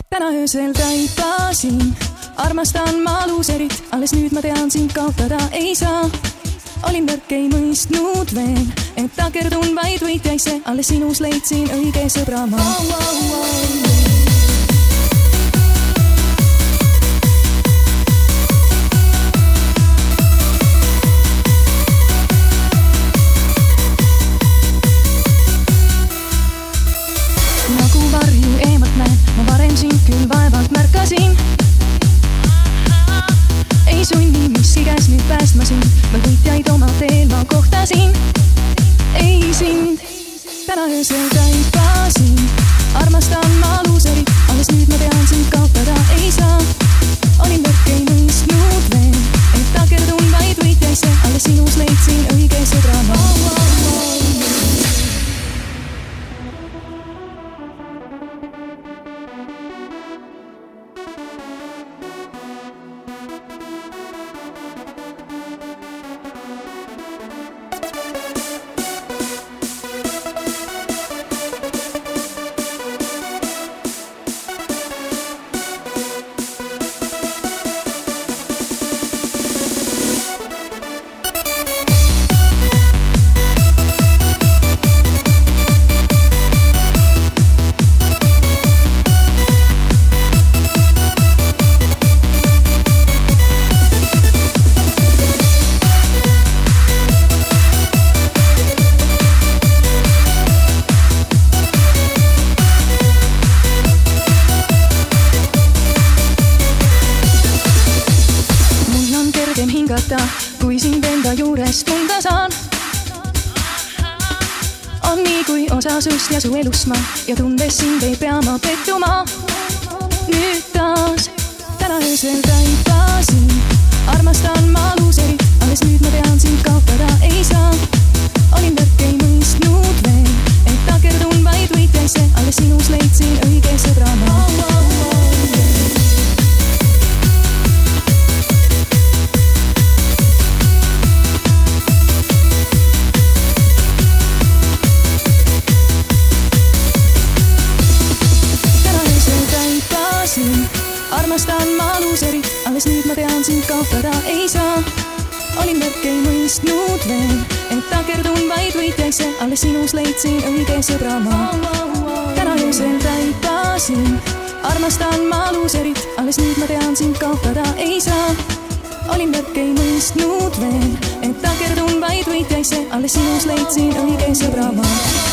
Täna öösel taipasin, armastan ma luuserit, alles nüüd ma tean sind kaotada ei saa. Olin nõrk, ei mõistnud veel, et takerdun vaid võitjaisse, alles sinus leidsin õige sõbra ma. Nagu varju eemalt näen, ma varem sind küll vaevalt märkasin. Ei sunni missi käes nüüd päästma sind, vaid võitjaid oma teel ma kohtasin. Ei sind, täna öösel taipasin, armastan ma luuserit, alles nüüd ma tean sind kaotada ei saa. Olin nõrk, ei mõistnud veel, et takerdun vaid võitjaisse, alles sinus leidsin õige sõbra ma. Hingata, kui sind enda juures tunda saan. On nii, kui osa sust ja su elust ma, ja tundes sind ei pea ma pettuma. Nüüd taas, täna öösel taipasin, armastan ma luuserit, alles nüüd ma tean sind kaotada ei saa. Olin nõrk, ei mõistnud veel, et takerdun vaid võitjaisse, alles sinus leidsin õige sõbra ma. Armastan ma luuserit, alles nüüd ma tean sind kaotada ei saa. Olin nõrk, ei mõistnud veel, et takerdun vaid võitjaisse, alles sinus leidsin õige sõbra ma. Täna öösel taipasin, armastan ma luuserit, alles nüüd ma tean sind kaotada ei saa. Olin nõrk, ei mõistnud veel, et takerdun vaid võitjaisse, alles sinus leidsin õige sõbra ma.